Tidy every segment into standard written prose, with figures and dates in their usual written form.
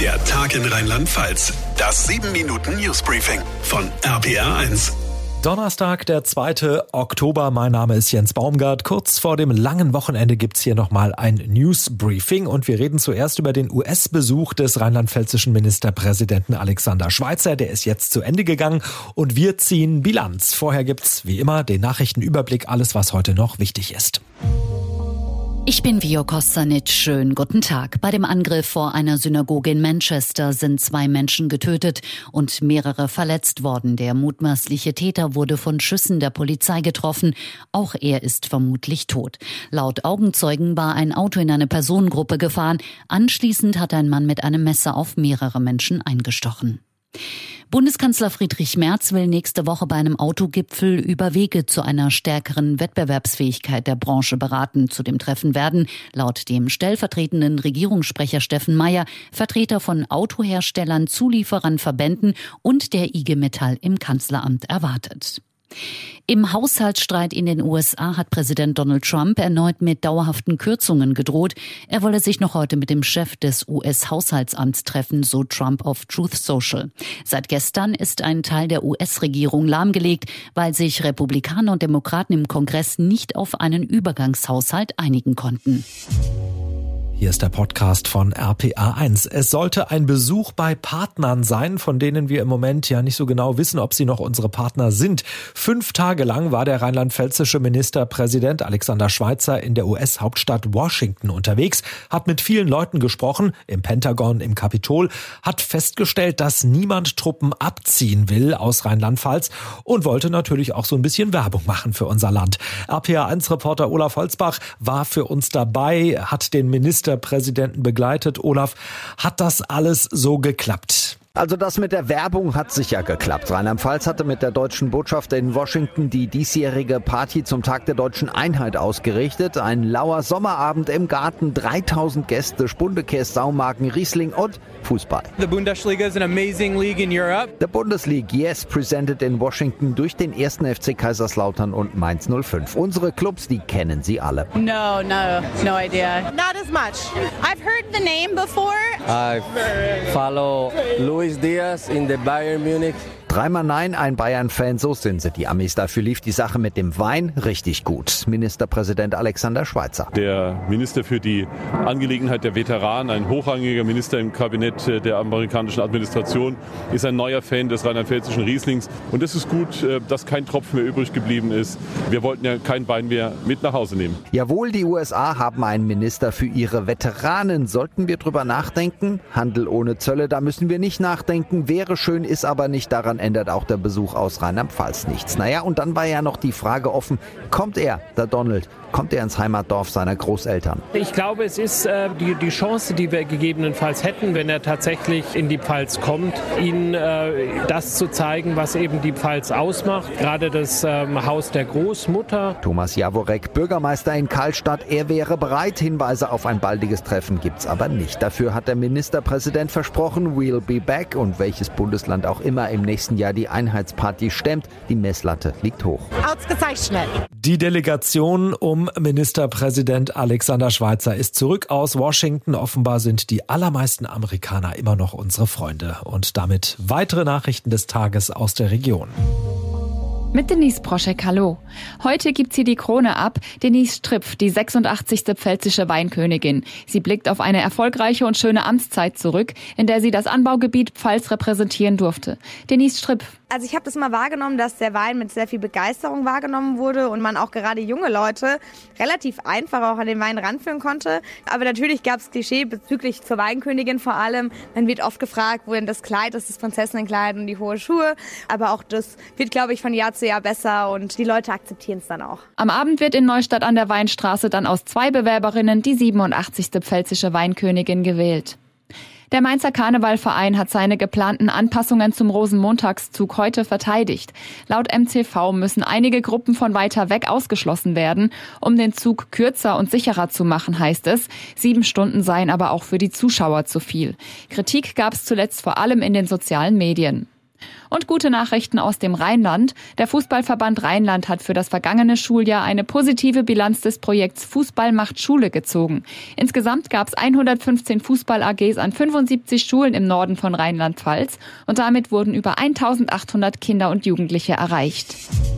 Der Tag in Rheinland-Pfalz. Das 7-Minuten-Newsbriefing von RPR1. Donnerstag, der 2. Oktober. Mein Name ist Jens Baumgart. Kurz vor dem langen Wochenende gibt's hier nochmal ein Newsbriefing. Und wir reden zuerst über den US-Besuch des rheinland-pfälzischen Ministerpräsidenten Alexander Schweitzer. Der ist jetzt zu Ende gegangen und wir ziehen Bilanz. Vorher gibt's wie immer den Nachrichtenüberblick, alles was heute noch wichtig ist. Ich bin Vio Kostanic. Schönen guten Tag. Bei dem Angriff vor einer Synagoge in Manchester sind 2 Menschen getötet und mehrere verletzt worden. Der mutmaßliche Täter wurde von Schüssen der Polizei getroffen. Auch er ist vermutlich tot. Laut Augenzeugen war ein Auto in eine Personengruppe gefahren. Anschließend hat ein Mann mit einem Messer auf mehrere Menschen eingestochen. Bundeskanzler Friedrich Merz will nächste Woche bei einem Autogipfel über Wege zu einer stärkeren Wettbewerbsfähigkeit der Branche beraten. Zu dem Treffen werden laut dem stellvertretenden Regierungssprecher Steffen Mayer Vertreter von Autoherstellern, Zulieferern, Verbänden und der IG Metall im Kanzleramt erwartet. Im Haushaltsstreit in den USA hat Präsident Donald Trump erneut mit dauerhaften Kürzungen gedroht. Er wolle sich noch heute mit dem Chef des US-Haushaltsamts treffen, so Trump auf Truth Social. Seit gestern ist ein Teil der US-Regierung lahmgelegt, weil sich Republikaner und Demokraten im Kongress nicht auf einen Übergangshaushalt einigen konnten. Hier ist der Podcast von RPA1. Es sollte ein Besuch bei Partnern sein, von denen wir im Moment ja nicht so genau wissen, ob sie noch unsere Partner sind. 5 Tage lang war der rheinland-pfälzische Ministerpräsident Alexander Schweitzer in der US-Hauptstadt Washington unterwegs, hat mit vielen Leuten gesprochen, im Pentagon, im Kapitol, hat festgestellt, dass niemand Truppen abziehen will aus Rheinland-Pfalz und wollte natürlich auch so ein bisschen Werbung machen für unser Land. RPA1-Reporter Olaf Holzbach war für uns dabei, hat den Ministerpräsidenten begleitet. Olaf, hat das alles so geklappt? Also das mit der Werbung hat sicher geklappt. Rheinland-Pfalz hatte mit der deutschen Botschaft in Washington die diesjährige Party zum Tag der deutschen Einheit ausgerichtet. Ein lauer Sommerabend im Garten, 3000 Gäste, Spundekäse, Saumagen, Riesling und Fußball. The Bundesliga is an amazing league in Europe. The Bundesliga, yes, presented in Washington durch den 1. FC Kaiserslautern und Mainz 05. Unsere Clubs, die kennen Sie alle. No idea. Not as much. I've heard the name before. I follow Luis Diaz in the Bayern Munich. 3-mal Nein, ein Bayern-Fan, so sind sie, die Amis. Dafür lief die Sache mit dem Wein richtig gut. Ministerpräsident Alexander Schweitzer. Der Minister für die Angelegenheit der Veteranen, ein hochrangiger Minister im Kabinett der amerikanischen Administration, ist ein neuer Fan des rheinland-pfälzischen Rieslings. Und es ist gut, dass kein Tropfen mehr übrig geblieben ist. Wir wollten ja kein Wein mehr mit nach Hause nehmen. Jawohl, die USA haben einen Minister für ihre Veteranen. Sollten wir drüber nachdenken? Handel ohne Zölle, da müssen wir nicht nachdenken. Wäre schön, ist aber nicht. Daran ändert auch der Besuch aus Rheinland-Pfalz nichts. Naja, und dann war ja noch die Frage offen, kommt er, der Donald, kommt er ins Heimatdorf seiner Großeltern? Ich glaube, es ist die Chance, die wir gegebenenfalls hätten, wenn er tatsächlich in die Pfalz kommt, ihm das zu zeigen, was eben die Pfalz ausmacht. Gerade das Haus der Großmutter. Thomas Jaworek, Bürgermeister in Karlstadt, er wäre bereit. Hinweise auf ein baldiges Treffen gibt's aber nicht. Dafür hat der Ministerpräsident versprochen, we'll be back. Und welches Bundesland auch immer im nächsten Jahr die Einheitsparty stemmt, die Messlatte liegt hoch. Ausgezeichnet. Die Delegation um Ministerpräsident Alexander Schweitzer ist zurück aus Washington. Offenbar sind die allermeisten Amerikaner immer noch unsere Freunde. Und damit weitere Nachrichten des Tages aus der Region. Mit Denise Proschek, hallo. Heute gibt sie die Krone ab. Denise Stripf, die 86. pfälzische Weinkönigin. Sie blickt auf eine erfolgreiche und schöne Amtszeit zurück, in der sie das Anbaugebiet Pfalz repräsentieren durfte. Denise Stripf. Also ich habe das immer wahrgenommen, dass der Wein mit sehr viel Begeisterung wahrgenommen wurde und man auch gerade junge Leute relativ einfach auch an den Wein ranführen konnte. Aber natürlich gab es Klischee bezüglich zur Weinkönigin vor allem. Man wird oft gefragt, wo denn das Kleid ist, das Prinzessinnenkleid und die hohen Schuhe. Aber auch das wird, glaube ich, von Jahr zu Jahr besser und die Leute akzeptieren es dann auch. Am Abend wird in Neustadt an der Weinstraße dann aus 2 Bewerberinnen die 87. pfälzische Weinkönigin gewählt. Der Mainzer Karnevalverein hat seine geplanten Anpassungen zum Rosenmontagszug heute verteidigt. Laut MCV müssen einige Gruppen von weiter weg ausgeschlossen werden. Um den Zug kürzer und sicherer zu machen, heißt es. 7 Stunden seien aber auch für die Zuschauer zu viel. Kritik gab es zuletzt vor allem in den sozialen Medien. Und gute Nachrichten aus dem Rheinland. Der Fußballverband Rheinland hat für das vergangene Schuljahr eine positive Bilanz des Projekts Fußball macht Schule gezogen. Insgesamt gab es 115 Fußball-AGs an 75 Schulen im Norden von Rheinland-Pfalz und damit wurden über 1800 Kinder und Jugendliche erreicht.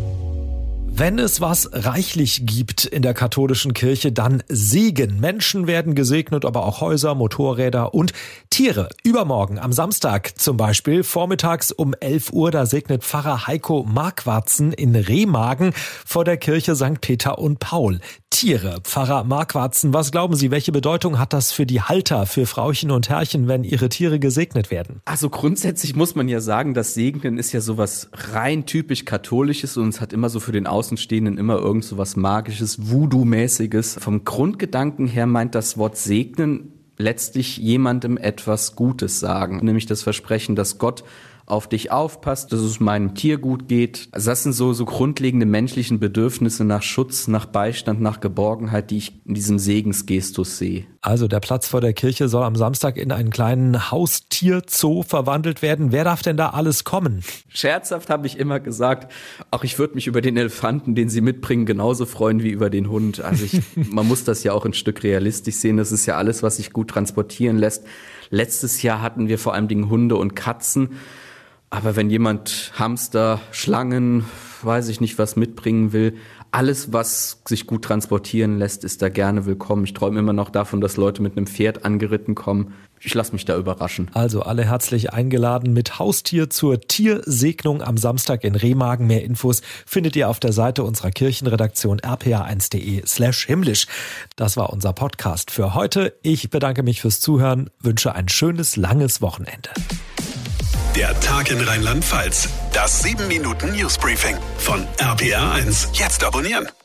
Wenn es was reichlich gibt in der katholischen Kirche, dann Segen. Menschen werden gesegnet, aber auch Häuser, Motorräder und Tiere. Übermorgen am Samstag zum Beispiel vormittags um 11 Uhr, da segnet Pfarrer Heiko Marquartzen in Remagen vor der Kirche St. Peter und Paul. Tiere. Pfarrer Marquartzen, was glauben Sie, welche Bedeutung hat das für die Halter, für Frauchen und Herrchen, wenn ihre Tiere gesegnet werden? Also grundsätzlich muss man ja sagen, das Segnen ist ja sowas rein typisch Katholisches und es hat immer so für den Außenstehenden immer irgend so was Magisches, Voodoo-mäßiges. Vom Grundgedanken her meint das Wort Segnen letztlich jemandem etwas Gutes sagen, nämlich das Versprechen, dass Gott auf dich aufpasst, dass es meinem Tier gut geht. Also das sind so grundlegende menschlichen Bedürfnisse nach Schutz, nach Beistand, nach Geborgenheit, die ich in diesem Segensgestus sehe. Also der Platz vor der Kirche soll am Samstag in einen kleinen Haustierzoo verwandelt werden. Wer darf denn da alles kommen? Scherzhaft habe ich immer gesagt, auch ich würde mich über den Elefanten, den Sie mitbringen, genauso freuen wie über den Hund. Also man muss das ja auch ein Stück realistisch sehen. Das ist ja alles, was sich gut transportieren lässt. Letztes Jahr hatten wir vor allem Dingen Hunde und Katzen. Aber wenn jemand Hamster, Schlangen, weiß ich nicht, was mitbringen will, alles, was sich gut transportieren lässt, ist da gerne willkommen. Ich träume immer noch davon, dass Leute mit einem Pferd angeritten kommen. Ich lasse mich da überraschen. Also alle herzlich eingeladen mit Haustier zur Tiersegnung am Samstag in Remagen. Mehr Infos findet ihr auf der Seite unserer Kirchenredaktion rpa1.de/himmlisch. Das war unser Podcast für heute. Ich bedanke mich fürs Zuhören, wünsche ein schönes, langes Wochenende. Der Tag in Rheinland-Pfalz. Das 7-Minuten-Newsbriefing von RPA1. Jetzt abonnieren.